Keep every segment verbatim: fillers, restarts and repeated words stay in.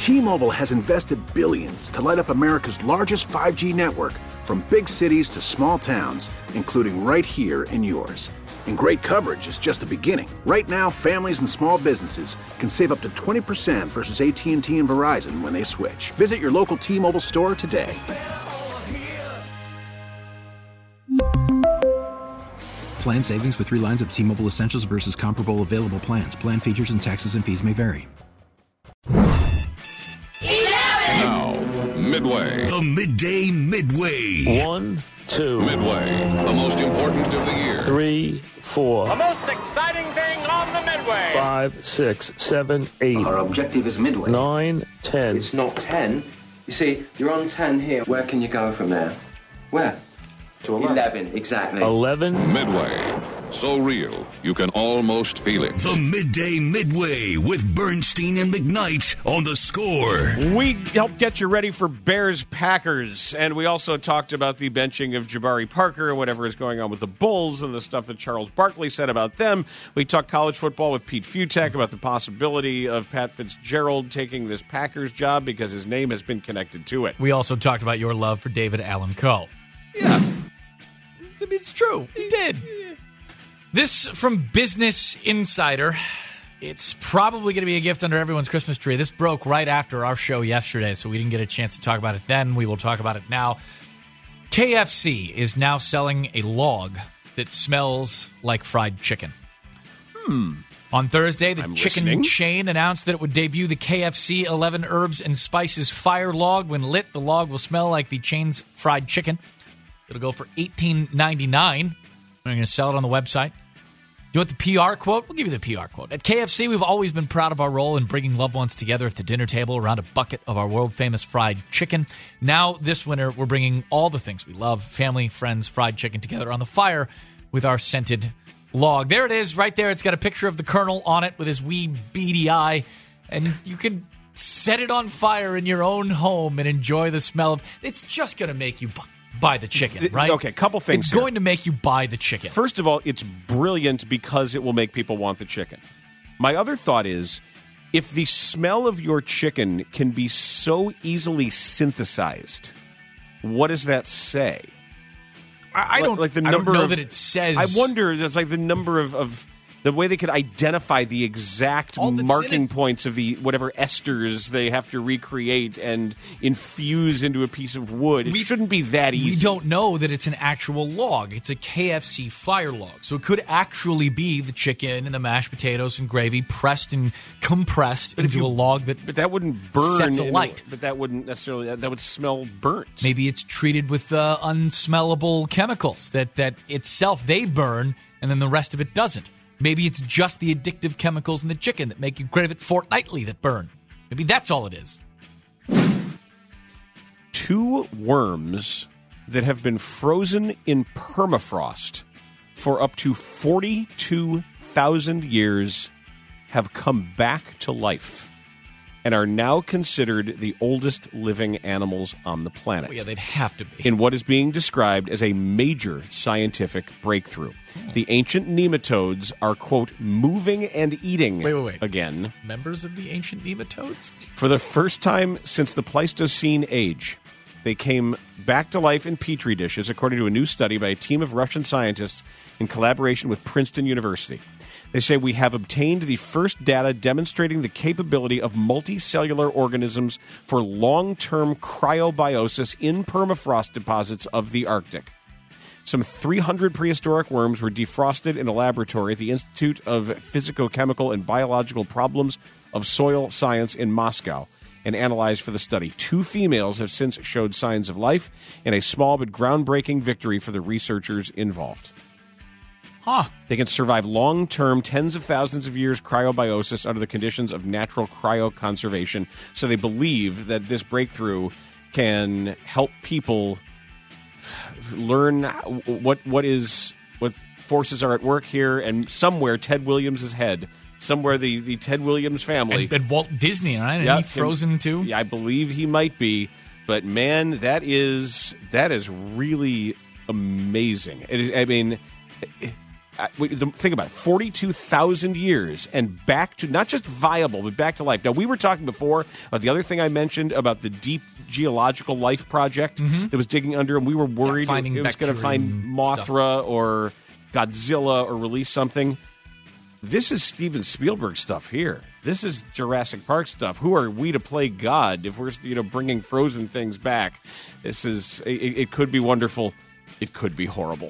T-Mobile has invested billions to light up America's largest five G network, from big cities to small towns, including right here in yours. And great coverage is just the beginning. Right now, families and small businesses can save up to twenty percent versus A T and T and Verizon when they switch. Visit your local T-Mobile store today. Plan savings with three lines of T-Mobile Essentials versus comparable available plans. Plan features and taxes and fees may vary. Now, Midway. The Midday Midway. One, two. Midway, the most important of the year. Three, four. The most exciting thing on the Midway. Five, six, seven, eight. Our objective is Midway. Nine, ten. It's not ten. You see, you're on ten here. Where can you go from there? Where? To eleven. Eleven, exactly. Eleven. Midway. So real, you can almost feel it. The Midday Midway with Bernstein and McKnight on The Score. We helped get you ready for Bears-Packers, and we also talked about the benching of Jabari Parker and whatever is going on with the Bulls and the stuff that Charles Barkley said about them. We talked college football with Pete Futak about the possibility of Pat Fitzgerald taking this Packers job because his name has been connected to it. We also talked about your love for David Allen Coe. Yeah. I mean, it's true. He did. This from Business Insider. It's probably going to be a gift under everyone's Christmas tree. This broke right after our show yesterday, so we didn't get a chance to talk about it then. We will talk about it now. K F C is now selling a log that smells like fried chicken. Hmm. On Thursday, the I'm chicken listening. chain announced that it would debut the K F C eleven Herbs and Spices Fire Log. When lit, the log will smell like the chain's fried chicken. It'll go for eighteen ninety-nine dollars. We're going to sell it on the website. You want the P R quote? We'll give you the P R quote. At K F C, we've always been proud of our role in bringing loved ones together at the dinner table around a bucket of our world-famous fried chicken. Now, this winter, we're bringing all the things we love, family, friends, fried chicken, together on the fire with our scented log. There it is, right there. It's got a picture of the Colonel on it with his wee beady eye, and you can set it on fire in your own home and enjoy the smell of. It's just going to make you buy the chicken, right? Okay, couple things It's here. going to make you buy the chicken. First of all, it's brilliant because it will make people want the chicken. My other thought is, if the smell of your chicken can be so easily synthesized, what does that say? I, I don't like the I number don't know of, that it says. I wonder. It's like the number of, of the way they could identify the exact All that's in marking it. points of the whatever esters they have to recreate and infuse into a piece of wood. It We- shouldn't be that easy. We don't know that it's an actual log. It's a K F C fire log. So it could actually be the chicken and the mashed potatoes and gravy pressed and compressed if into you- a log that But that wouldn't burn. sets a in light. but that wouldn't necessarily. That, that would smell burnt. maybe it's treated with uh, unsmellable chemicals that, that itself they burn and then the rest of it doesn't. Maybe it's just the addictive chemicals in the chicken that make you crave it fortnightly that burn. Maybe that's all it is. Two worms that have been frozen in permafrost for up to forty-two thousand years have come back to life and are now considered the oldest living animals on the planet. Well, yeah, they'd have to be. In what is being described as a major scientific breakthrough. Oh. The ancient nematodes are, quote, moving and eating Wait, wait, wait. again Members of the ancient nematodes? for the first time since the Pleistocene age. They came back to life in petri dishes, according to a new study by a team of Russian scientists in collaboration with Princeton University. They say we have obtained the first data demonstrating the capability of multicellular organisms for long-term cryobiosis in permafrost deposits of the Arctic. Some three hundred prehistoric worms were defrosted in a laboratory at the Institute of Physicochemical and Biological Problems of Soil Science in Moscow and analyzed for the study. Two females have since showed signs of life in a small but groundbreaking victory for the researchers involved. Huh. They can survive long-term, tens of thousands of years cryobiosis under the conditions of natural cryoconservation. So they believe that this breakthrough can help people learn what what is what forces are at work here, and somewhere Ted Williams' head, somewhere the, the Ted Williams family. And, and Walt Disney, right? And Yeah, he Frozen too? Yeah, I believe he might be. But man, that is that is really amazing. It is, I mean, uh, wait, the, think about it, forty-two thousand years and back to, not just viable, but back to life. Now, we were talking before about the other thing I mentioned about the Deep Geological Life Project Mm-hmm. that was digging under, and we were worried Yeah, finding it was going to find bacterium Mothra or Godzilla or release something. This is Steven Spielberg stuff here. This is Jurassic Park stuff. Who are we to play God if we're, you know, bringing frozen things back? This is it, it could be wonderful. It could be horrible.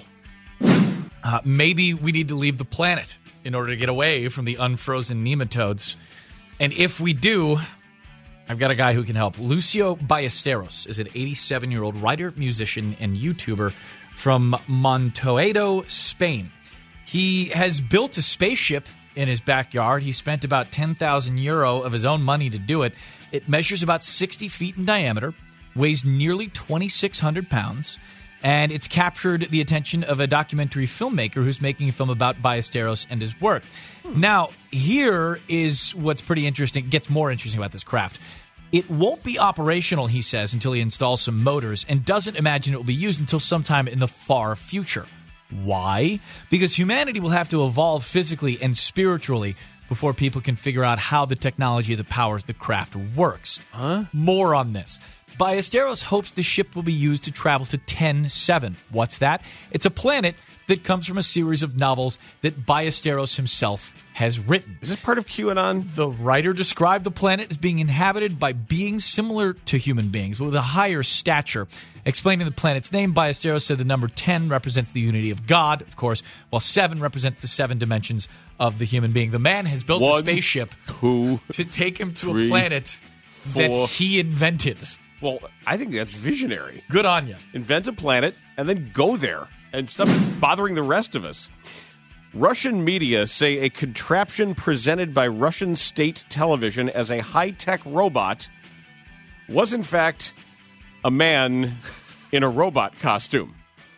Uh, maybe we need to leave the planet in order to get away from the unfrozen nematodes. And if we do, I've got a guy who can help. Lucio Ballesteros is an eighty-seven-year-old writer, musician, and YouTuber from Montoedo, Spain. He has built a spaceship in his backyard. He spent about ten thousand euro of his own money to do it. It measures about sixty feet in diameter, weighs nearly twenty-six hundred pounds, and it's captured the attention of a documentary filmmaker who's making a film about Ballesteros and his work. Hmm. Now, here is what's pretty interesting, gets more interesting about this craft. It won't be operational, he says, until he installs some motors, and doesn't imagine it will be used until sometime in the far future. Why? Because humanity will have to evolve physically and spiritually before people can figure out how the technology that powers the craft works. Huh? More on this. Ballesteros hopes the ship will be used to travel to ten seven. What's that? It's a planet that comes from a series of novels that Ballesteros himself has written. Is this part of QAnon? The writer described the planet as being inhabited by beings similar to human beings, but with a higher stature. Explaining the planet's name, Ballesteros said the number ten represents the unity of God, of course, while seven represents the seven dimensions of the human being. The man has built One, a spaceship two, to take him to three, a planet four. that he invented. Well, I think that's visionary. Good on you. Invent a planet and then go there and stop bothering the rest of us. Russian media say a contraption presented by Russian state television as a high-tech robot was, in fact, a man in a robot costume.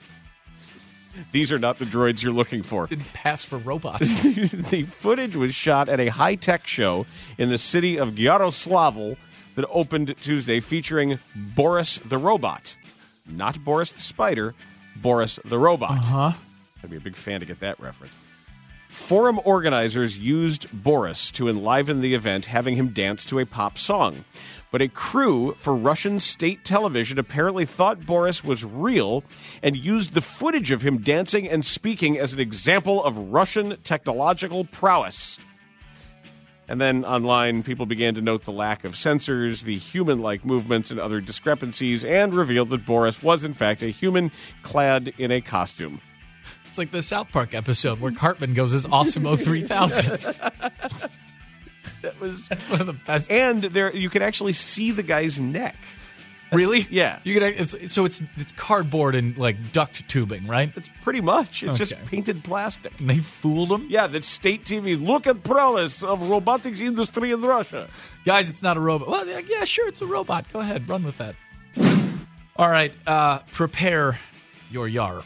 These are not the droids you're looking for. Didn't pass for robots. The footage was shot at a high-tech show in the city of Yaroslavl that opened Tuesday, featuring Boris the Robot. Not Boris the Spider, Boris the Robot. Uh-huh. I'd be a big fan to get that reference. Forum organizers used Boris to enliven the event, having him dance to a pop song. But a crew for Russian state television apparently thought Boris was real and used the footage of him dancing and speaking as an example of Russian technological prowess. And then online, people began to note the lack of sensors, the human-like movements, and other discrepancies, and revealed that Boris was, in fact, a human clad in a costume. It's like the South Park episode where Cartman goes as Osmo three thousand. That was That's one of the best. And there, you could actually see the guy's neck. Really? Yeah. You can. It's, so it's it's cardboard and like duct tubing, right? It's pretty much. It's just Okay. painted plastic. And they fooled him. Yeah, that state T V. Look at prowess of robotics industry in Russia. Guys, it's not a robot. Well, yeah, yeah, sure, it's a robot. Go ahead, run with that. All right, uh, prepare your yar.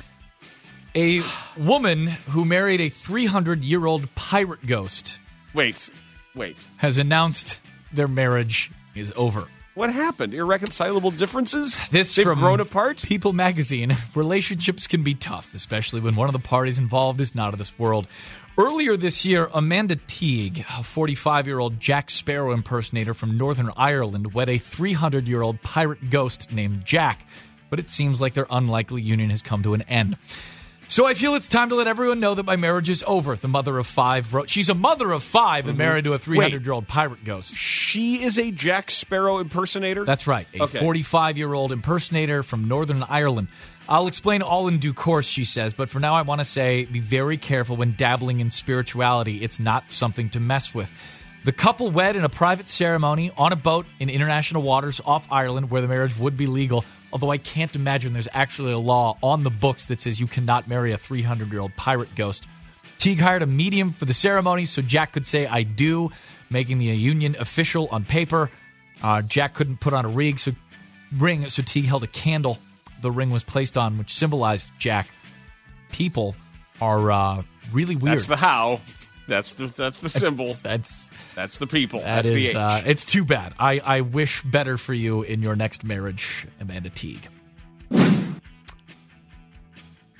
A woman who married a three hundred year old pirate ghost Wait, wait. has announced their marriage is over. What happened? Irreconcilable differences? This They've from grown apart? People magazine. Relationships can be tough, especially when one of the parties involved is not of this world. Earlier this year, Amanda Teague, a forty-five year old Jack Sparrow impersonator from Northern Ireland, wed a three hundred year old pirate ghost named Jack. But it seems like their unlikely union has come to an end. So I feel it's time to let everyone know that my marriage is over. The mother of five wrote. She's a mother of five and married to a three hundred year old pirate ghost. She is a Jack Sparrow impersonator? That's right. A Okay. forty-five year old impersonator from Northern Ireland. I'll explain all in due course, she says, but for now I want to say be very careful when dabbling in spirituality. It's not something to mess with. The couple wed in a private ceremony on a boat in international waters off Ireland where the marriage would be legal, although I can't imagine there's actually a law on the books that says you cannot marry a three hundred year old pirate ghost. Teague hired a medium for the ceremony so Jack could say I do, making the union official on paper. Uh, Jack couldn't put on a ring, so, ring, so Teague held a candle the ring was placed on, which symbolized Jack. People are uh, really weird. That's the how. That's the that's the symbol. That's that's, that's the people. that that's is, the H. uh, it's too bad. I, I wish better for you in your next marriage, Amanda Teague.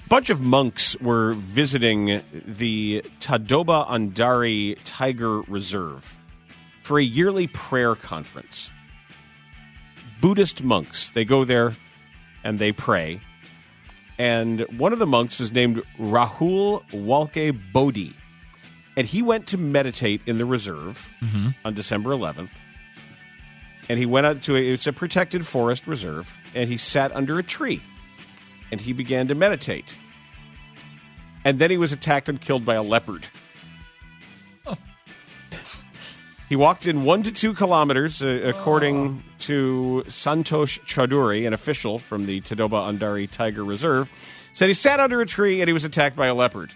bunch of monks were visiting the Tadoba Andari Tiger Reserve for a yearly prayer conference. Buddhist monks, they go there and they pray. And one of the monks was named Rahul Walke Bodhi. And he went to meditate in the reserve mm-hmm. on December eleventh. And he went out to a, it's a protected forest reserve, and he sat under a tree. And he began to meditate. And then he was attacked and killed by a leopard. Oh. He walked in one to two kilometers, uh, according oh. to Santosh Chaudhuri, an official from the Tadoba Andari Tiger Reserve, said he sat under a tree and he was attacked by a leopard.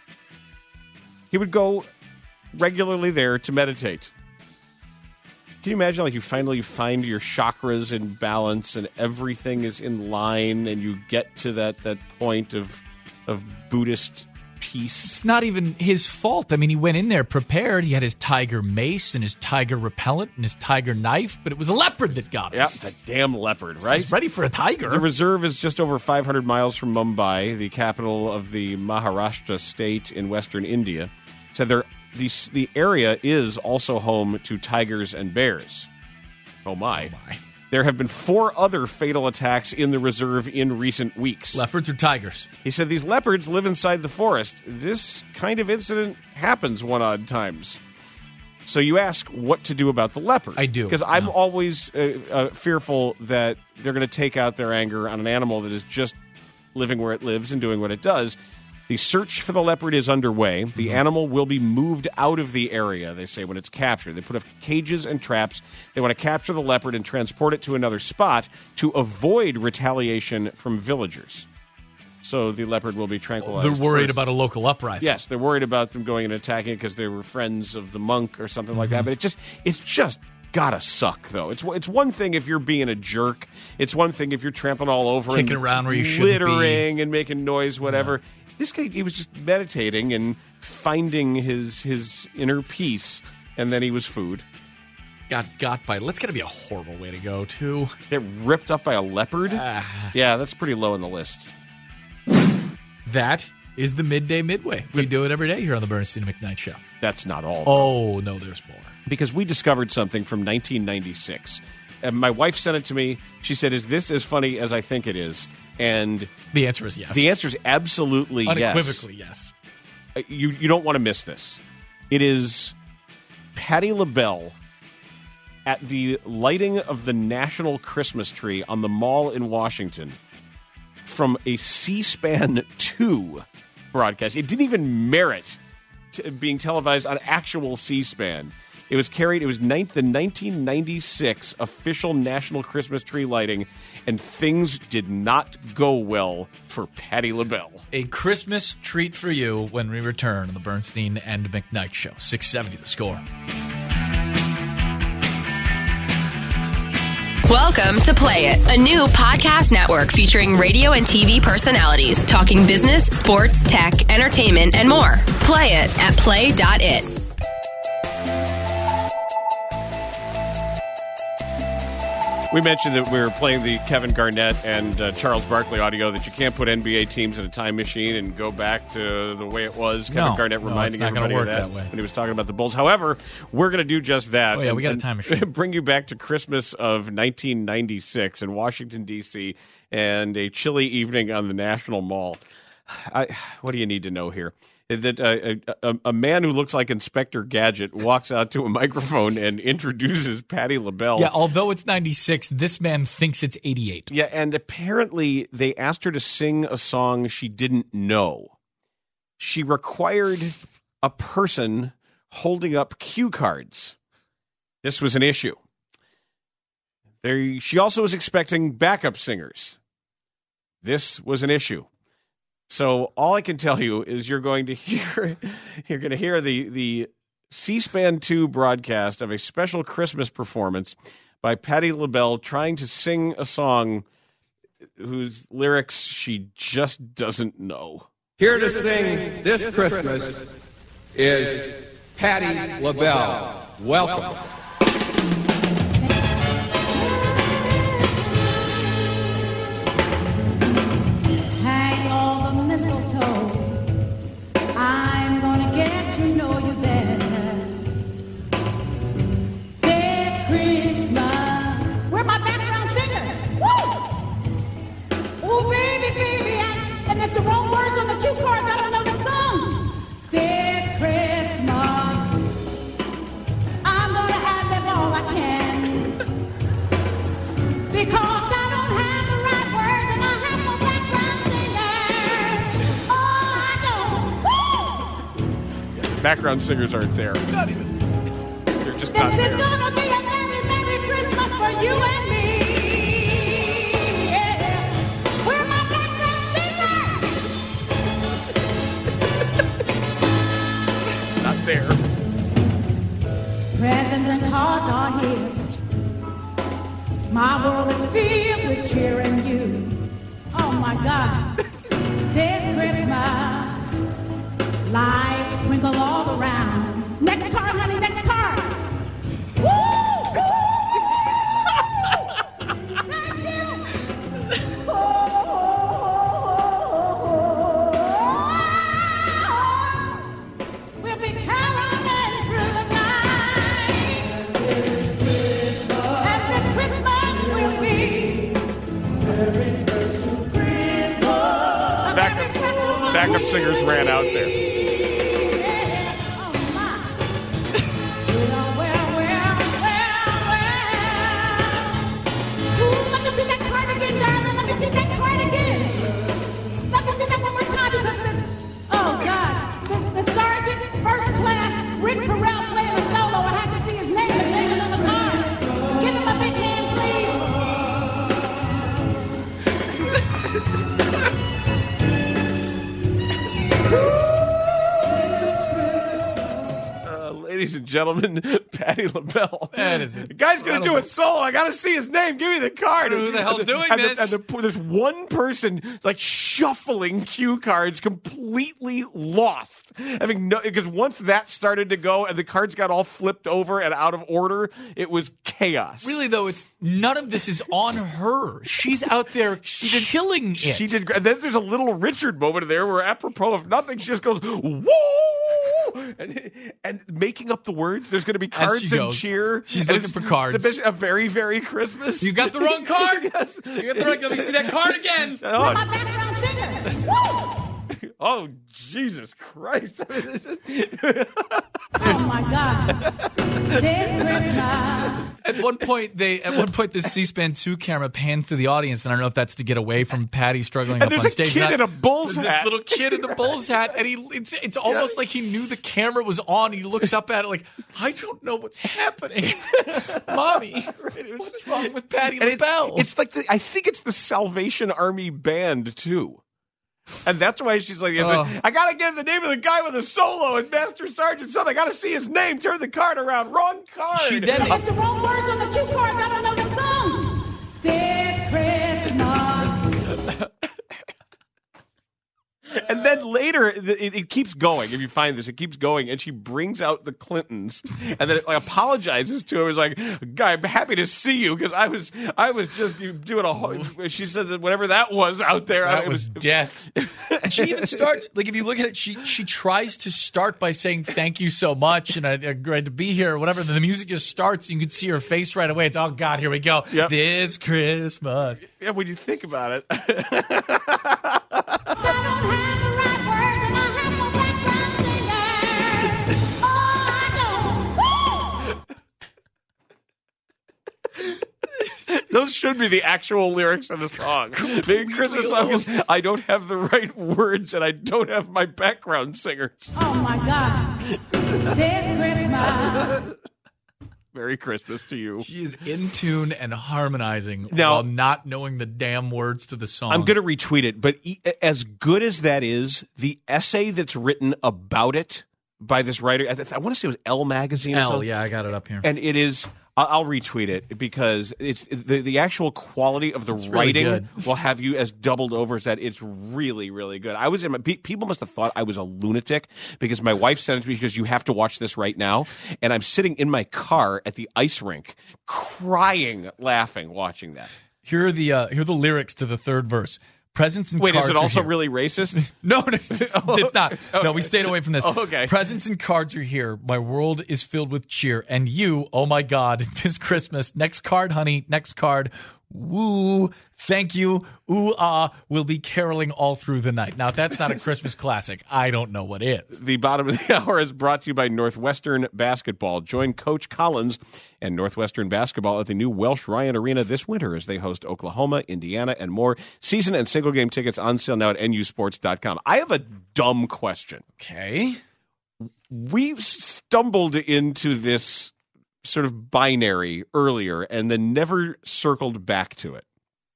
He would go regularly there to meditate. Can you imagine, like, you finally find your chakras in balance and everything is in line and you get to that, that point of of Buddhist peace? It's not even his fault. I mean, he went in there prepared. He had his tiger mace and his tiger repellent and his tiger knife, but it was a leopard that got him. Yeah, it's a damn leopard, right? He's ready for a tiger. The reserve is just over five hundred miles from Mumbai, the capital of the Maharashtra state in western India. So there, the, the area is also home to tigers and bears. Oh, my. Oh, my. There have been four other fatal attacks in the reserve in recent weeks. Leopards or tigers? He said these leopards live inside the forest. This kind of incident happens one odd times. So you ask what to do about the leopard. I do. Because I'm no. always uh, uh, fearful that they're going to take out their anger on an animal that is just living where it lives and doing what it does. The search for the leopard is underway. The mm-hmm. animal will be moved out of the area, they say, when it's captured. They put up cages and traps. They want to capture the leopard and transport it to another spot to avoid retaliation from villagers. So the leopard will be tranquilized. They're worried first. about a local uprising. Yes, they're worried about them going and attacking it because they were friends of the monk or something mm-hmm. like that. But it just, it's just gotta suck, though. It's it's one thing if you're being a jerk. It's one thing if you're trampling all over Kicking and around where you shouldn't be. Littering and making noise, whatever. Yeah. This guy, he was just meditating and finding his his inner peace, and then he was food. Got got by. That's got to be a horrible way to go, too. Get ripped up by a leopard? Uh, yeah, that's pretty low on the list. That is the Midday Midway. We do it every day here on the Bernstein and McKnight Show. That's not all. Oh, no, there's more. Because we discovered something from nineteen ninety-six. And my wife sent it to me. She said, is this as funny as I think it is? And the answer is yes. The answer is absolutely Unequivocally yes. yes. You you don't want to miss this. It is Patti LaBelle at the lighting of the National Christmas tree on the Mall in Washington from a C-SPAN two broadcast. It didn't even merit t- being televised on actual C-SPAN. It was carried, it was ninth, the nineteen ninety-six official National Christmas tree lighting, and things did not go well for Patti LaBelle. A Christmas treat for you when we return on the Bernstein and McKnight Show. six seventy The Score. Welcome to Play It, a new podcast network featuring radio and T V personalities talking business, sports, tech, entertainment, and more. Play it at play dot it. We mentioned that we were playing the Kevin Garnett and uh, Charles Barkley audio that you can't put N B A teams in a time machine and go back to the way it was. Kevin no, Garnett no, reminding everybody work of that, that way. when he was talking about the Bulls. However, we're going to do just that. Oh, yeah, and, we got a time machine. Bring you back to Christmas of nineteen ninety-six in Washington, D C, and a chilly evening on the National Mall. I, what do you need to know here? That uh, a, a man who looks like Inspector Gadget walks out to a microphone and introduces Patti LaBelle. Yeah, although it's ninety-six, this man thinks it's eighty-eight. Yeah, and apparently they asked her to sing a song she didn't know. She required a person holding up cue cards. This was an issue. There, she also was expecting backup singers. This was an issue. So all I can tell you is you're going to hear you're going to hear the the C-SPAN two broadcast of a special Christmas performance by Patti LaBelle trying to sing a song whose lyrics she just doesn't know. Here to sing this Christmas is Patti LaBelle. Welcome. background singers aren't there. Not even. They're just not This is there. gonna be a Merry, Merry Christmas for you and me. Yeah. We're my background singers. Not there. Presents and cards are here. My world is filled with cheer and you. Oh my God. This Christmas, lights sprinkle all around. Next card, honey, next card. Woo! Woo! Thank you. Oh, we'll be caroling through the night. And this Christmas will be Backup, backup singers ran out there. Rick Perrell playing a solo. I have to see his name. His name is on the card. Give him a big hand, Uh, ladies and gentlemen, Patti LaBelle. That is The guy's going to do a solo. I got to see his name. Give me the card. Who the hell's And the- doing and the- this? and the- there's one person like shuffling cue cards, completely lost. Having no, because once that started to go and the cards got all flipped over and out of order, it was chaos. Really, though, it's none of this is on her. She's out there killing it. She did. And then there's a little Richard moment there where, apropos of nothing, she just goes, whoa! And, and making up the words. There's going to be As cards she and goes. cheer. She's And looking it's for cards. the best- a very, very Christmas. You got the wrong card. Yes. You got the wrong. Let me see that card again. We're my background singers. Woo! Oh, Jesus Christ. Oh my God. This Christmas. At one point, they at one point the C-SPAN two camera pans to the audience, and I don't know if that's to get away from Patty struggling And up there's on a stage. kid Not- in a Bulls there's hat. This little kid in a Bulls hat, and he it's it's almost like he knew the camera was on. He looks up at it like, I don't know what's happening, Mommy. What's wrong with Patti And it's, LaBelle? it's like the, I think it's the Salvation Army band too. And that's why she's like, Oh. I got to give the name of the guy with the solo and Master Sergeant something. I got to see his name. Turn the card around. Wrong card. She did it. It's the wrong words on the cue cards. I don't know the song. This Christmas. And then later, it, it keeps going. If you find this, it keeps going. And she brings out the Clintons and then it, like, apologizes to him. It's like, guy, I'm happy to see you because I was I was just doing a whole. She said that whatever that was out there. That it was death. And she even starts, like, if you look at it, she she tries to start by saying, thank you so much, and I, I'm glad to be here, or whatever. Then the music just starts, and you can see her face right away. It's, oh, God, here we go. Yep. This Christmas. Yeah, when you think about it. I don't have the right words and I have no background singers. Oh, I don't. Those should be the actual lyrics of the song. The Christmas song is, I don't have the right words and I don't have my background singers. Oh my God. This Christmas. Merry Christmas to you. She is in tune and harmonizing Now- while not knowing the damn words to the song. I'm going to retweet it, but e- as good as that is, the essay that's written about it by this writer, I, th- I want to say it was Elle Magazine or L, something. yeah, I got it up here. And it is, I'll, I'll retweet it because it's the, the actual quality of the It's really writing good. will have you as doubled over as that. It's really, really good. I was in my, pe- people must have thought I was a lunatic because my wife sent it to me because you have to watch this right now. And I'm sitting in my car at the ice rink crying, laughing, watching that. Here are the uh, here are the lyrics to the third verse. Presents and Wait, cards is it are also here. really racist? No, no, it's, it's not. No, we stayed away from this. Oh, okay. Presents and cards are here. My world is filled with cheer. And you, oh my God, this Christmas. Next card, honey. Next card. Woo. Thank you. Ooh, ah. We'll be caroling all through the night. Now, if that's not a Christmas classic, I don't know what is. The bottom of the hour is brought to you by Northwestern Basketball. Join Coach Collins and Northwestern Basketball at the new Welsh Ryan Arena this winter as they host Oklahoma, Indiana, and more. Season and single game tickets on sale now at N U sports dot com. I have a dumb question. Okay. we stumbled into this sort of binary earlier and then never circled back to it.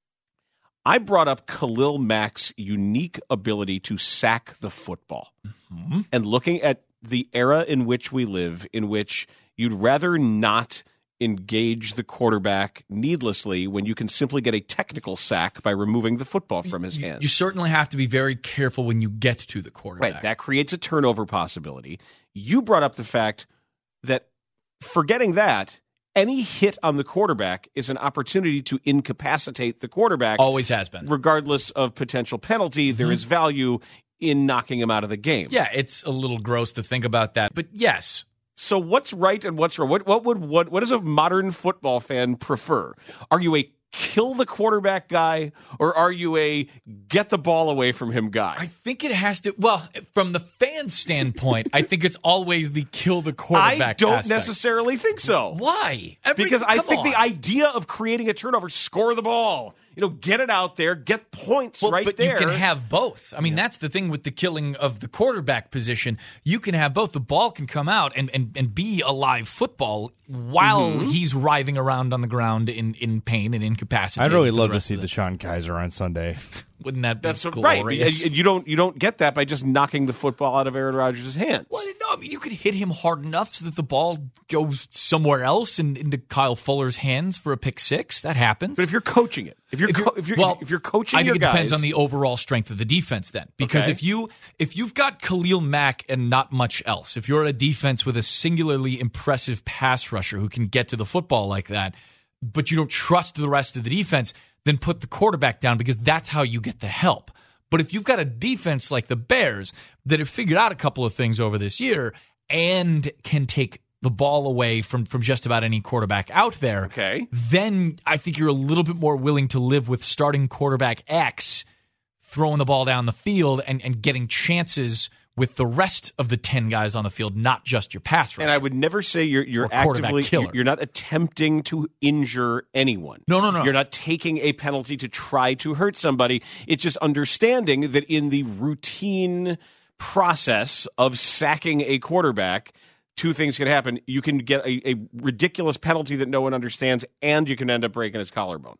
I brought up Khalil Mack's unique ability to sack the football. Mm-hmm. And looking at the era in which we live, in which you'd rather not engage the quarterback needlessly when you can simply get a technical sack by removing the football from his hands. You certainly have to be very careful when you get to the quarterback. Right, that creates a turnover possibility. You brought up the fact that forgetting that, any hit on the quarterback is an opportunity to incapacitate the quarterback. Always has been. Regardless of potential penalty, mm-hmm. there is value in knocking him out of the game. Yeah, it's a little gross to think about that, but yes. So what's right and what's wrong? What what would what what does a modern football fan prefer? Are you a kill the quarterback guy, or are you a get the ball away from him guy? I think it has to. Well, from the fan standpoint, I think it's always the kill the quarterback. I don't aspect. necessarily think so. Why? Every, because I think on. the idea of creating a turnover, score the ball, you know, get it out there, get points well, right but there. You can have both. I mean, yeah. that's the thing with the killing of the quarterback position. You can have both. The ball can come out and, and, and be a live football while mm-hmm. he's writhing around on the ground in, in pain and incapacitated. I'd really love to see DeShone Kizer on Sunday. Wouldn't that be That's glorious? Right. You don't you don't get that by just knocking the football out of Aaron Rodgers' hands. Well, no, I mean, you could hit him hard enough so that the ball goes somewhere else and into Kyle Fuller's hands for a pick six. That happens. But if you're coaching it, if you're if you're, co- if you're, well, if you're coaching, I think your it guys, depends on the overall strength of the defense. Then, because okay. if you if you've got Khalil Mack and not much else, if you're a defense with a singularly impressive pass rusher who can get to the football like that, but you don't trust the rest of the defense, then put the quarterback down because that's how you get the help. But if you've got a defense like the Bears that have figured out a couple of things over this year and can take the ball away from, from just about any quarterback out there, okay. then I think you're a little bit more willing to live with starting quarterback X throwing the ball down the field and, and getting chances with the rest of the ten guys on the field, not just your pass rush. And I would never say you're you're actively you're, you're not attempting to injure anyone. No, no, no. You're not taking a penalty to try to hurt somebody. It's just understanding that in the routine process of sacking a quarterback, two things can happen. You can get a, a ridiculous penalty that no one understands, and you can end up breaking his collarbone.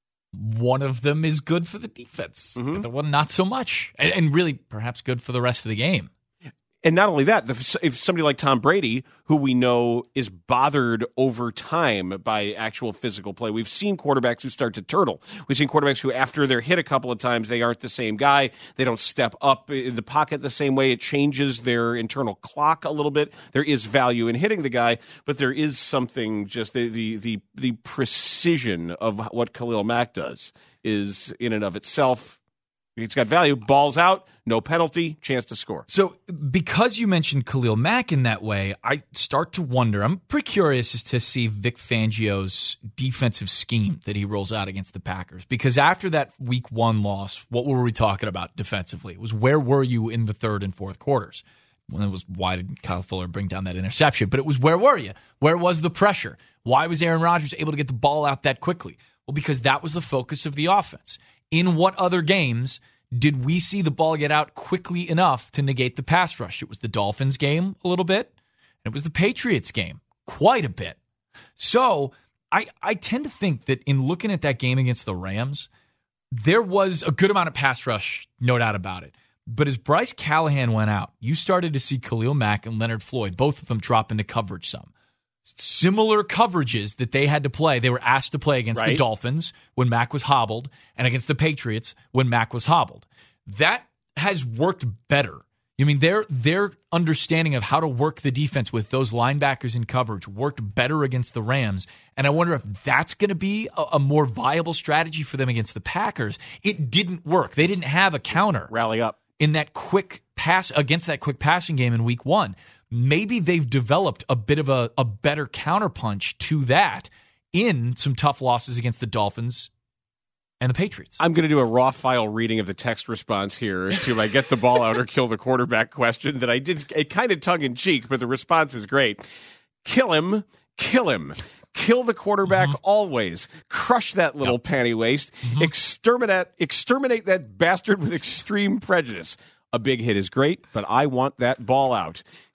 One of them is good for the defense. Mm-hmm. The other one, not so much. And, and really, perhaps good for the rest of the game. And not only that, the, if somebody like Tom Brady, who we know is bothered over time by actual physical play, we've seen quarterbacks who start to turtle. We've seen quarterbacks who, after they're hit a couple of times, they aren't the same guy. They don't step up in the pocket the same way. It changes their internal clock a little bit. There is value in hitting the guy, but there is something just the the the, the precision of what Khalil Mack does is in and of itself. It's got value. Balls out, no penalty, chance to score. So because you mentioned Khalil Mack in that way, I start to wonder. I'm pretty curious as to see Vic Fangio's defensive scheme that he rolls out against the Packers. Because after that week one loss, what were we talking about defensively? It was where were you in the third and fourth quarters? Well, it was why did Kyle Fuller bring down that interception? But it was where were you? Where was the pressure? Why was Aaron Rodgers able to get the ball out that quickly? Well, because that was the focus of the offense. In what other games did we see the ball get out quickly enough to negate the pass rush? It was the Dolphins game a little bit, and it was the Patriots game quite a bit. So I, I tend to think that in looking at that game against the Rams, there was a good amount of pass rush, no doubt about it. But as Bryce Callahan went out, you started to see Khalil Mack and Leonard Floyd, both of them drop into coverage some. Similar coverages that they had to play. They were asked to play against right. the Dolphins when Mack was hobbled and against the Patriots when Mack was hobbled. That has worked better. I mean, their their understanding of how to work the defense with those linebackers in coverage worked better against the Rams. And I wonder if that's going to be a, a more viable strategy for them against the Packers. It didn't work. They didn't have a counter. Rally up. In that quick pass, against that quick passing game in week one. Maybe they've developed a bit of a, a better counterpunch to that in some tough losses against the Dolphins and the Patriots. I'm going to do a raw file reading of the text response here to my get the ball out or kill the quarterback question that I did a kind of tongue-in-cheek, but the response is great. Kill him, kill him. Kill the quarterback mm-hmm. always. Crush that little yep. panty waist. Mm-hmm. Exterminate, exterminate that bastard with extreme prejudice. A big hit is great, but I want that ball out.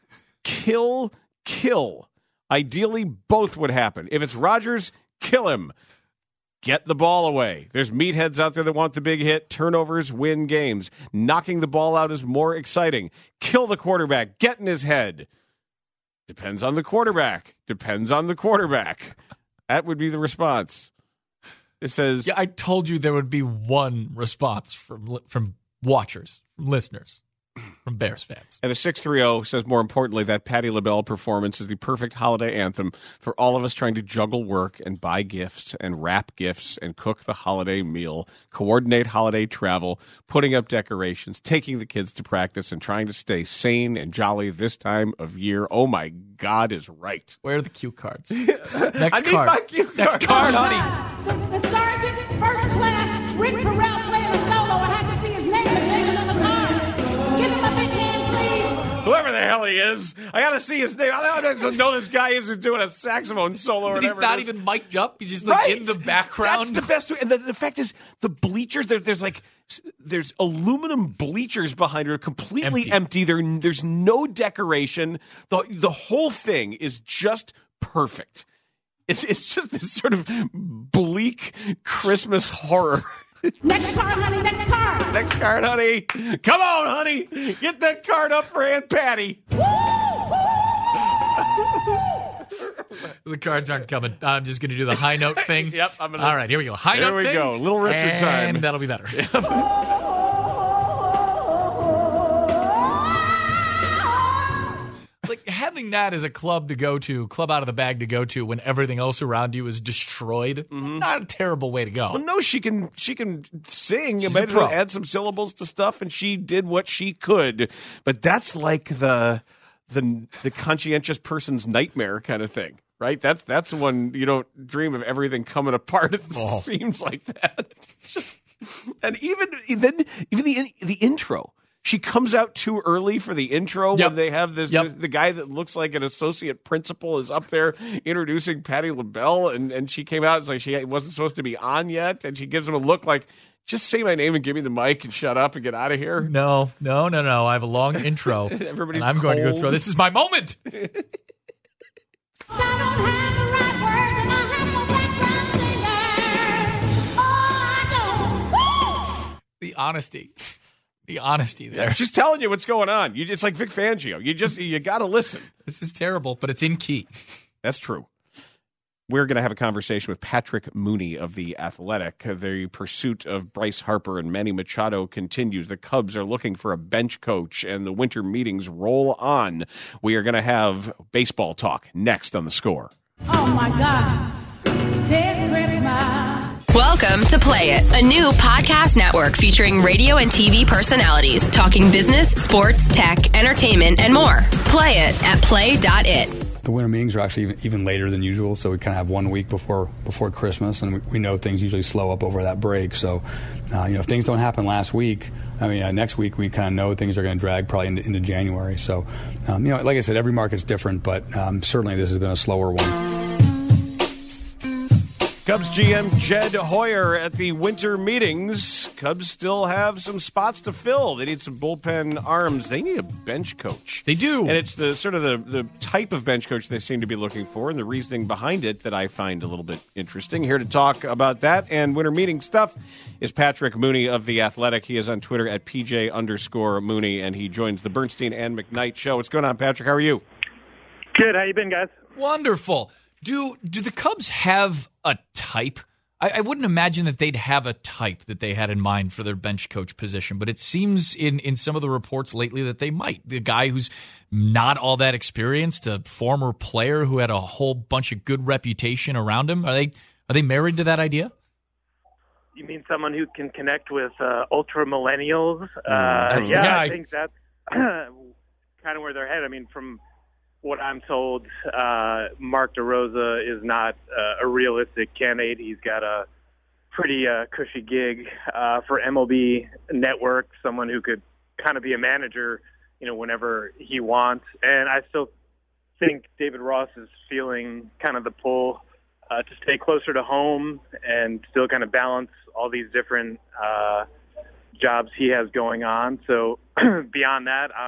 kill, kill. Ideally, both would happen. If it's Rodgers, kill him. Get the ball away. There's meatheads out there that want the big hit. Turnovers win games. Knocking the ball out is more exciting. Kill the quarterback. Get in his head. Depends on the quarterback. Depends on the quarterback. That would be the response. It says... Yeah, I told you there would be one response from from watchers, from listeners, from Bears fans. And the six three zero says, more importantly, that Patti LaBelle performance is the perfect holiday anthem for all of us trying to juggle work and buy gifts and wrap gifts and cook the holiday meal, coordinate holiday travel, putting up decorations, taking the kids to practice, and trying to stay sane and jolly this time of year. Oh, my God is right. Where are the cue cards? Next Next I card. Need my cue card. Next card, honey. The, the sergeant, first class, Rick Perrell playing a solo. I have to see his name. His name is on the card. Give him a big hand, please. Whoever the hell he is, I got to see his name. I don't know this guy is doing a saxophone solo or But whatever. he's not it is. even mic'd up. He's just like Right. in the background. That's the best way. And the, the fact is, the bleachers, there, there's like, there's aluminum bleachers behind her, completely empty. empty. There, there's no decoration. The, the whole thing is just perfect. It's, it's just this sort of bleak Christmas horror. Next card, honey, next card. Next card, honey. Come on, honey. Get that card up for Aunt Patty. The cards aren't coming. I'm just going to do the high note thing. Yep. I'm gonna, All right, here we go. High there note we thing. go. Little Richard and time. that'll be better. Like having that as a club to go to, club out of the bag to go to when everything else around you is destroyed, Mm-hmm. not a terrible way to go. Well, no, she can she can sing. She's Might a as well pro. add some syllables to stuff, and she did what she could. But that's like the the the conscientious person's nightmare kind of thing, right? That's that's when you don't dream of everything coming apart. It Oh. seems like that. And even then, even the the intro. She comes out too early for the intro Yep. when they have this. Yep. The, the guy that looks like an associate principal is up there introducing Patti LaBelle, and, and she came out. It's like she wasn't supposed to be on yet, and she gives him a look like, just say my name and give me the mic and shut up and get out of here. No, no, no, no. I have a long intro. Everybody's and I'm going to go cold. through. This is my moment. I don't have the right words and I have no background singers. Oh, I don't. Woo! The honesty. The honesty there. Yeah, she's telling you what's going on. You, it's like Vic Fangio. You just you got to listen. This is terrible, but it's in key. That's true. We're going to have a conversation with Patrick Mooney of The Athletic. The pursuit of Bryce Harper and Manny Machado continues. The Cubs are looking for a bench coach, and the winter meetings roll on. We are going to have baseball talk next on The Score. Oh my God. This Christmas. Welcome to Play It, a new podcast network featuring radio and T V personalities talking business, sports, tech, entertainment, and more. Play it at play dot it. The winter meetings are actually even, even later than usual, so we kind of have one week before before Christmas, and we, we know things usually slow up over that break. So, uh, you know, if things don't happen last week, I mean, uh, next week we kind of know things are going to drag probably into, into January. So, um, you know, like I said, every market's different, but um, certainly this has been a slower one. Cubs G M Jed Hoyer at the winter meetings. Cubs still have some spots to fill. They need some bullpen arms. They need a bench coach. They do. And it's the sort of the, the type of bench coach they seem to be looking for, and the reasoning behind it that I find a little bit interesting. Here to talk about that and winter meeting stuff is Patrick Mooney of The Athletic. He is on Twitter at P J underscore Mooney, and he joins the Bernstein and McKnight show. What's going on, Patrick? How are you? Good. How you been, guys? Wonderful. Do do the Cubs have a type? I, I wouldn't imagine that they'd have a type that they had in mind for their bench coach position, but it seems in, in some of the reports lately that they might. The guy who's not all that experienced, a former player who had a whole bunch of good reputation around him. Are they are they married to that idea? You mean someone who can connect with uh, ultra millennials? Uh, That's the yeah, guy. I think that's kind of where they're headed. I mean, from what I'm told, uh, Mark DeRosa is not uh, a realistic candidate. He's got a pretty uh, cushy gig uh, for M L B Network, someone who could kind of be a manager, you know, whenever he wants. And I still think David Ross is feeling kind of the pull uh, to stay closer to home and still kind of balance all these different uh, jobs he has going on. So beyond that, I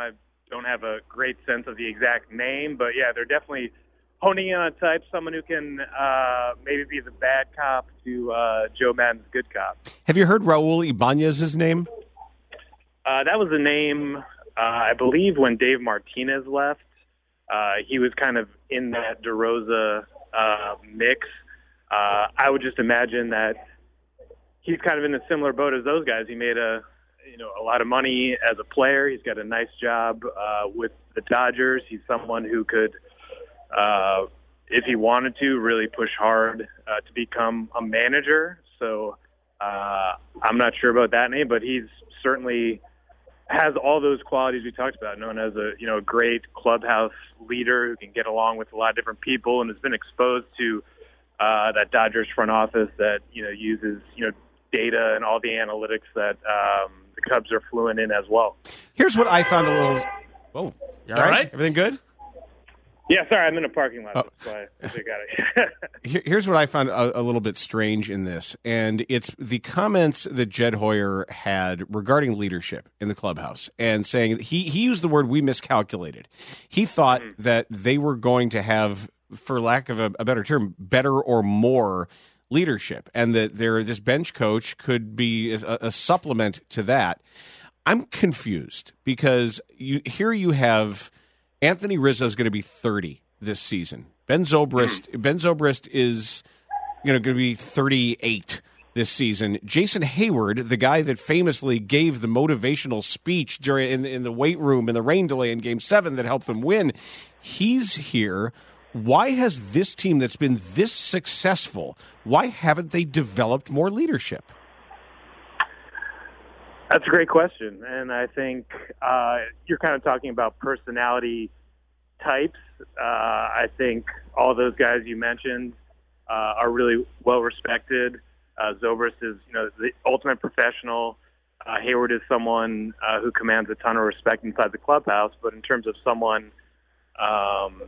don't have a great sense of the exact name, but yeah, they're definitely honing in on a type, someone who can uh, maybe be the bad cop to uh, Joe Madden's good cop. Have you heard Raul Ibanez's name? Uh, that was a name, uh, I believe, when Dave Martinez left. Uh, he was kind of in that DeRosa uh, mix. Uh, I would just imagine that he's kind of in a similar boat as those guys. He made a, you know, a lot of money as a player. He's got a nice job uh, with the Dodgers. He's someone who could, uh, if he wanted to, really push hard uh, to become a manager. So uh, I'm not sure about that name, but he's certainly has all those qualities we talked about, known as a, you know, a great clubhouse leader who can get along with a lot of different people and has been exposed to uh, that Dodgers front office that, you know, uses, you know, data and all the analytics that um, the Cubs are fluent in as well. Here's what I found a little... Oh, you all All right? right? Everything good? Yeah, sorry, I'm in a parking lot. Oh. That's why I think I got it. Here- Here's what I found a, a little bit strange in this, and it's the comments that Jed Hoyer had regarding leadership in the clubhouse, and saying that he he used the word "we miscalculated." He thought Mm-hmm. that they were going to have, for lack of a, a better term, better or more leadership, and that there this bench coach could be a, a supplement to that. I'm confused because you here you have Anthony Rizzo is going to be thirty this season. Ben Zobrist, mm. Ben Zobrist is, you know, going to be thirty-eight this season. Jason Hayward, the guy that famously gave the motivational speech during in, in the weight room in the rain delay in Game Seven that helped them win, he's here. Why has this team that's been this successful? Why haven't they developed more leadership? That's a great question, and I think uh, you're kind of talking about personality types. Uh, I think all those guys you mentioned uh, are really well respected. Uh, Zobrist is, you know, the ultimate professional. Uh, Hayward is someone uh, who commands a ton of respect inside the clubhouse. But in terms of someone um,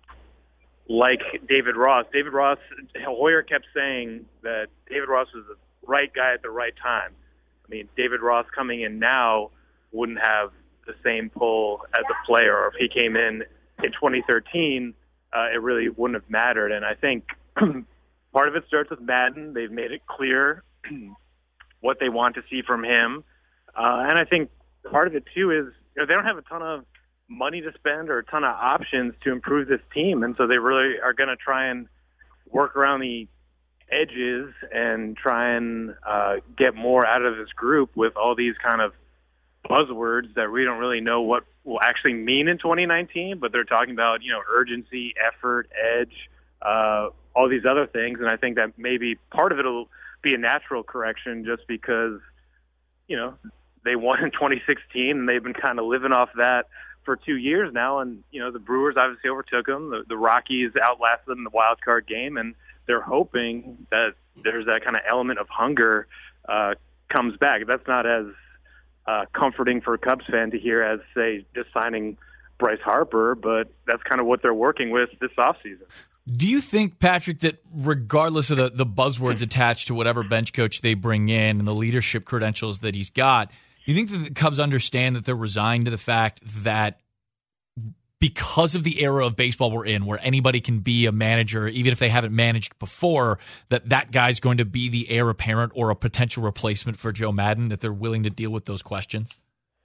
like David Ross, David Ross, Hoyer kept saying that David Ross was the right guy at the right time. I mean, David Ross coming in now wouldn't have the same pull as a player. Or if he came in in twenty thirteen, uh, it really wouldn't have mattered. And I think part of it starts with Madden. They've made it clear what they want to see from him. Uh, and I think part of it, too, is, you know, they don't have a ton of money to spend or a ton of options to improve this team. And so they really are going to try and work around the edges and try and uh, get more out of this group with all these kind of buzzwords that we don't really know what will actually mean in twenty nineteen, but they're talking about, you know, urgency, effort, edge, uh, all these other things. And I think that maybe part of it will be a natural correction just because, you know, they won in twenty sixteen and they've been kind of living off that for two years now. And, you know, the Brewers obviously overtook them. The, the Rockies outlasted them in the wild card game, and they're hoping that there's that kind of element of hunger uh, comes back. That's not as uh, comforting for a Cubs fan to hear as, say, just signing Bryce Harper, but that's kind of what they're working with this offseason. Do you think, Patrick, that regardless of the, the buzzwords attached to whatever bench coach they bring in and the leadership credentials that he's got, do you think that the Cubs understand that they're resigned to the fact that because of the era of baseball we're in, where anybody can be a manager, even if they haven't managed before, that that guy's going to be the heir apparent or a potential replacement for Joe Madden, that they're willing to deal with those questions?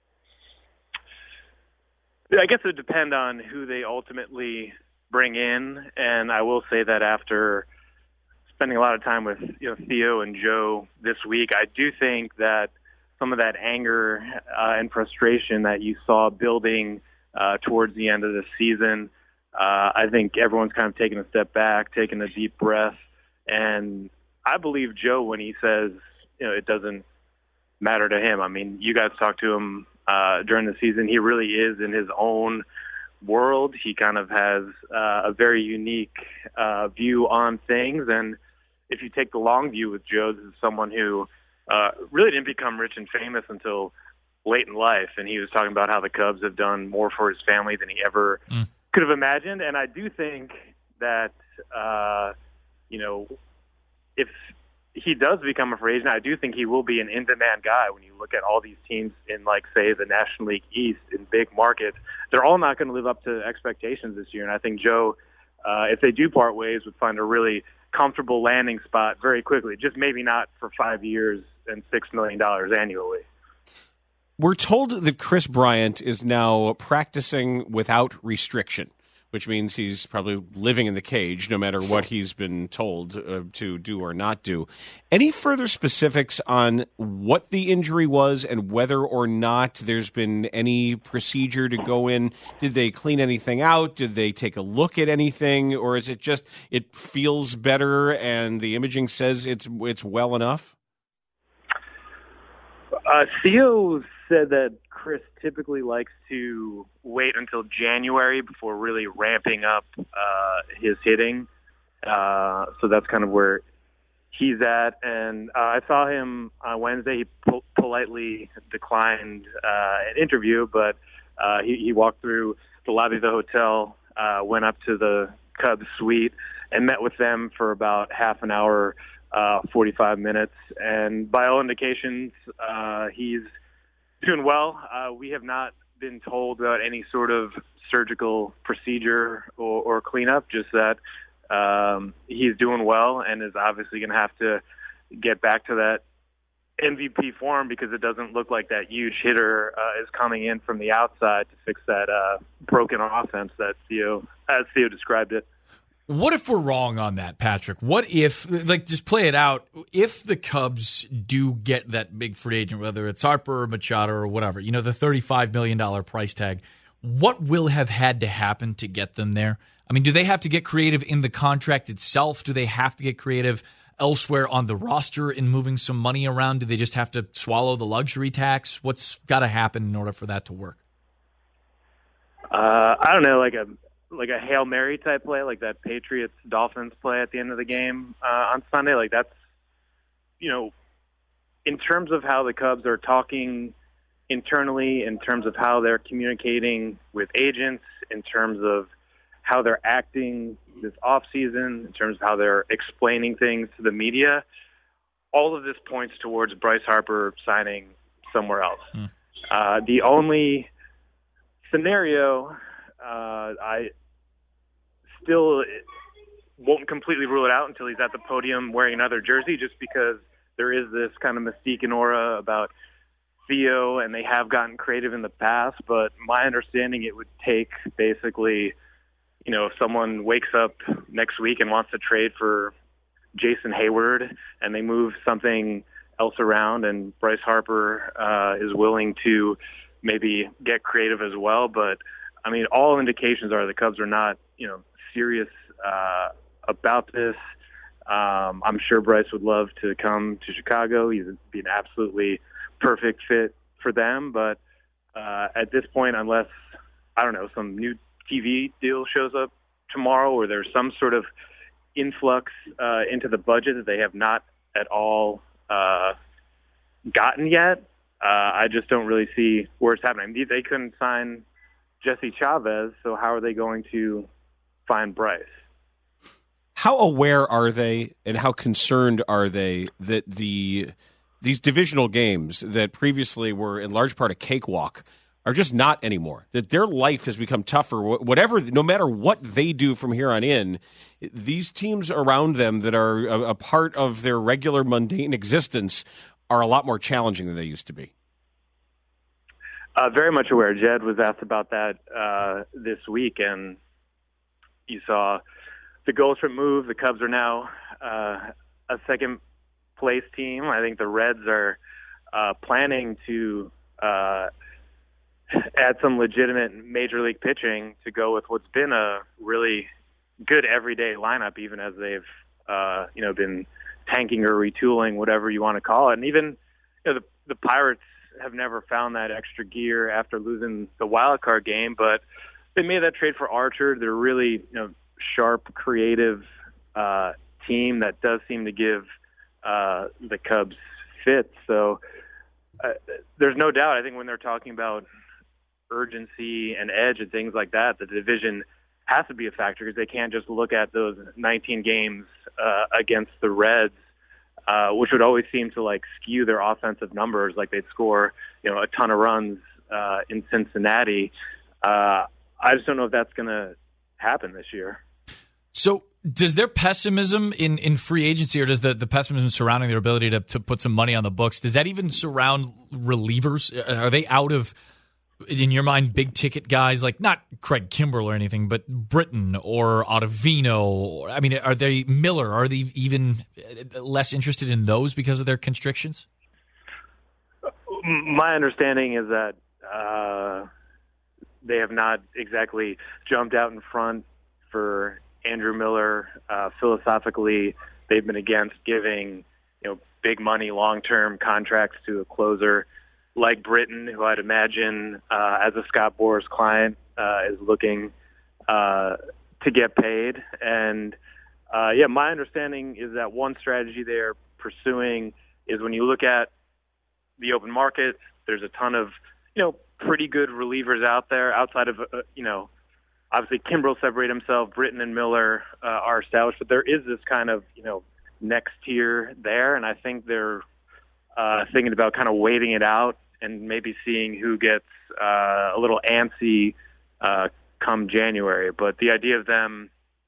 I guess it would depend on who they ultimately bring in, and I will say that after spending a lot of time with, you know, Theo and Joe this week, I do think that some of that anger uh, and frustration that you saw building Uh, towards the end of the season, uh, I think everyone's kind of taking a step back, taking a deep breath. And I believe Joe when he says, you know, it doesn't matter to him. I mean, you guys talked to him uh, during the season. He really is in his own world. He kind of has uh, a very unique uh, view on things. And if you take the long view with Joe, this is someone who uh, really didn't become rich and famous until late in life, and he was talking about how the Cubs have done more for his family than he ever mm. could have imagined. And I do think that, uh, you know, if he does become a free agent, I do think he will be an in-demand guy. When you look at all these teams in, like, say, the National League East in big markets, they're all not going to live up to expectations this year. And I think Joe, uh, if they do part ways, would find a really comfortable landing spot very quickly, just maybe not for five years and six million dollars annually. We're told that Chris Bryant is now practicing without restriction, which means he's probably living in the cage no matter what he's been told uh, to do or not do. Any further specifics on what the injury was and whether or not there's been any procedure to go in? Did they clean anything out? Did they take a look at anything? Or is it just it feels better and the imaging says it's it's well enough? Uh, Theo said that Chris typically likes to wait until January before really ramping up uh, his hitting. Uh, so that's kind of where he's at. And uh, I saw him on Wednesday. He po- politely declined uh, an interview, but uh, he, he walked through the lobby of the hotel, uh, went up to the Cubs suite, and met with them for about half an hour, uh, forty-five minutes. And by all indications, uh, he's doing well. Uh, we have not been told about any sort of surgical procedure or, or cleanup, just that um, he's doing well and is obviously going to have to get back to that M V P form because it doesn't look like that huge hitter uh, is coming in from the outside to fix that uh, broken offense that Theo, as Theo described it. What if we're wrong on that, Patrick? What if, like, just play it out, if the Cubs do get that big free agent, whether it's Harper or Machado or whatever, you know, the thirty-five million dollars price tag, what will have had to happen to get them there? I mean, do they have to get creative in the contract itself? Do they have to get creative elsewhere on the roster in moving some money around? Do they just have to swallow the luxury tax? What's got to happen in order for that to work? Uh, I don't know, like a like a Hail Mary type play, like that Patriots-Dolphins play at the end of the game uh, on Sunday. Like that's, you know, in terms of how the Cubs are talking internally, in terms of how they're communicating with agents, in terms of how they're acting this offseason, in terms of how they're explaining things to the media, all of this points towards Bryce Harper signing somewhere else. Mm. Uh, the only scenario uh, I still won't completely rule it out until he's at the podium wearing another jersey, just because there is this kind of mystique and aura about Theo, and they have gotten creative in the past. But my understanding, it would take basically, you know, if someone wakes up next week and wants to trade for Jason Hayward and they move something else around and Bryce Harper uh, is willing to maybe get creative as well. But, I mean, all indications are the Cubs are not, you know, serious uh, about this. Um, I'm sure Bryce would love to come to Chicago. He's be an absolutely perfect fit for them. But uh, at this point, unless, I don't know, some new T V deal shows up tomorrow or there's some sort of influx uh, into the budget that they have not at all uh, gotten yet, uh, I just don't really see where it's happening. I mean, they couldn't sign Jesse Chavez, so how are they going to find Bryce? How aware are they and how concerned are they that the these divisional games that previously were in large part a cakewalk are just not anymore? That their life has become tougher. Whatever, no matter what they do from here on in, these teams around them that are a, a part of their regular mundane existence are a lot more challenging than they used to be. Uh, very much aware. Jed was asked about that uh, this week, and you saw the Goldschmidt move. The Cubs are now uh, a second-place team. I think the Reds are uh, planning to uh, add some legitimate major league pitching to go with what's been a really good everyday lineup, even as they've uh, you know been tanking or retooling, whatever you want to call it. And even you know, the, the Pirates have never found that extra gear after losing the wild card game, but they made that trade for Archer. They're really, you know, sharp, creative uh, team that does seem to give uh, the Cubs fits. So uh, there's no doubt. I think when they're talking about urgency and edge and things like that, the division has to be a factor because they can't just look at those nineteen games uh, against the Reds uh, which would always seem to like skew their offensive numbers. Like they'd score, you know, a ton of runs uh, in Cincinnati. Uh, I just don't know if that's going to happen this year. So does their pessimism in, in free agency, or does the, the pessimism surrounding their ability to, to put some money on the books, does that even surround relievers? Are they out of, in your mind, big-ticket guys like, not Craig Kimbrell or anything, but Britton or Ottavino? I mean, are they Miller? Are they even less interested in those because of their constrictions? My understanding is that uh, they have not exactly jumped out in front for Andrew Miller. Uh, philosophically, they've been against giving, you know, big money, long-term contracts to a closer like Britton, who I'd imagine, uh, as a Scott Boras client, uh, is looking uh, to get paid. And uh, yeah, my understanding is that one strategy they're pursuing is when you look at the open market, there's a ton of, you know, pretty good relievers out there outside of, uh, you know, obviously Kimbrell separated himself, Britton and Miller uh, are established, but there is this kind of, you know, next tier there, and I think they're uh, thinking about kind of waiting it out and maybe seeing who gets uh, a little antsy uh, come January. But the idea of them,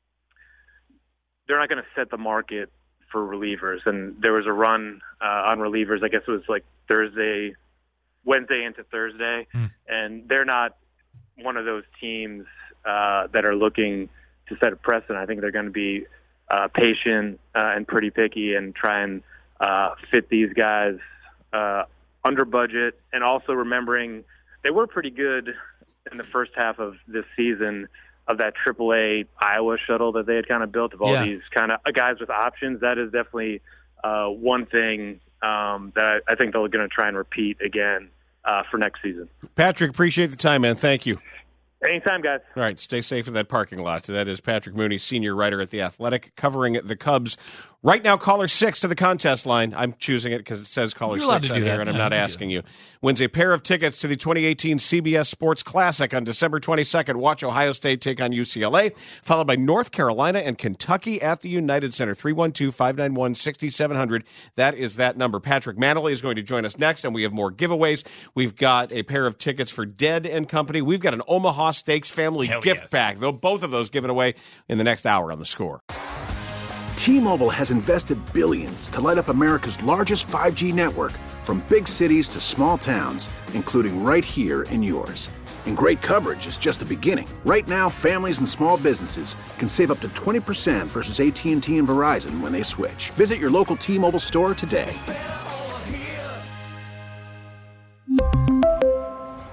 they're not going to set the market for relievers. And there was a run uh, on relievers, I guess it was like Thursday, Wednesday into Thursday, mm. and they're not one of those teams uh, that are looking to set a precedent. I think they're going to be uh, patient uh, and pretty picky and try and uh, fit these guys uh, under budget, and also remembering they were pretty good in the first half of this season of that triple A Iowa shuttle that they had kind of built of all yeah. these kind of guys with options. That is definitely uh, one thing um, that I think they're going to try and repeat again uh, for next season. Patrick, appreciate the time, man. Thank you. Anytime, guys. All right, stay safe in that parking lot. That is Patrick Mooney, senior writer at The Athletic, covering the Cubs. Right now, caller six to the contest line. I'm choosing it because it says caller You're six on here, that. and I'm yeah, not asking you. Wins a pair of tickets to the twenty eighteen C B S Sports Classic on December twenty-second. Watch Ohio State take on U C L A, followed by North Carolina and Kentucky at the United Center. three one two, five nine one, six seven zero zero. That is that number. Patrick Manley is going to join us next, and we have more giveaways. We've got a pair of tickets for Dead and Company. We've got an Omaha Steaks family Hell gift yes. bag. Though both of those given away in the next hour on The Score. T-Mobile has invested billions to light up America's largest five G network, from big cities to small towns, including right here in yours. And great coverage is just the beginning. Right now, families and small businesses can save up to twenty percent versus A T and T and Verizon when they switch. Visit your local T-Mobile store today.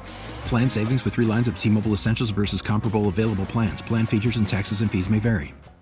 Plan savings with three lines of T-Mobile Essentials versus comparable available plans. Plan features and taxes and fees may vary.